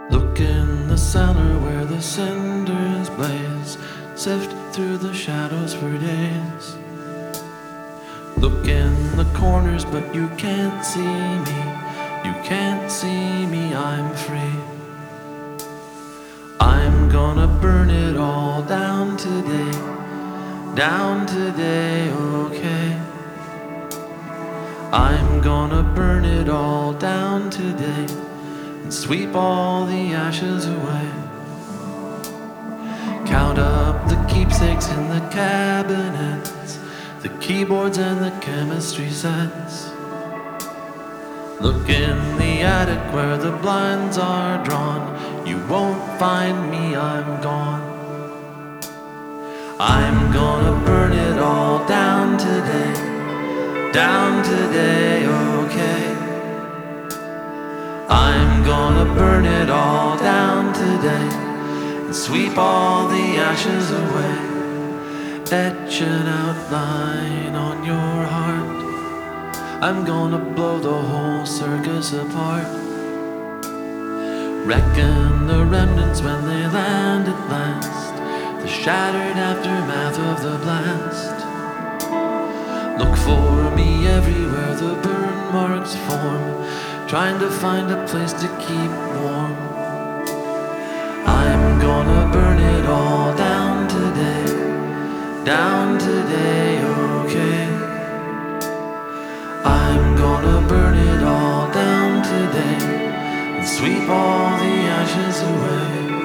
Look in the cellar where the cinders blaze, sift through the shadows for days. Look in the corners but you can't see me, you can't see me, I'm free. I'm gonna burn it all down today, okay. I'm gonna burn it all down today and sweep all the ashes away. Count up the keepsakes in the cabinets, the keyboards and the chemistry sets. Look in the attic where the blinds are drawn, you won't find me, I'm gone. I'm gonna burn it all down today, okay. I'm gonna burn it all down today and sweep all the ashes away. Etch an outline on your heart, I'm gonna blow the whole circus apart. Reckon the remnants when they land at last, the shattered aftermath of the blast. Look for me everywhere the burn marks form, trying to find a place to keep warm. I'm gonna burn it all down today, okay. I'm gonna burn it all down today and sweep all the ashes away.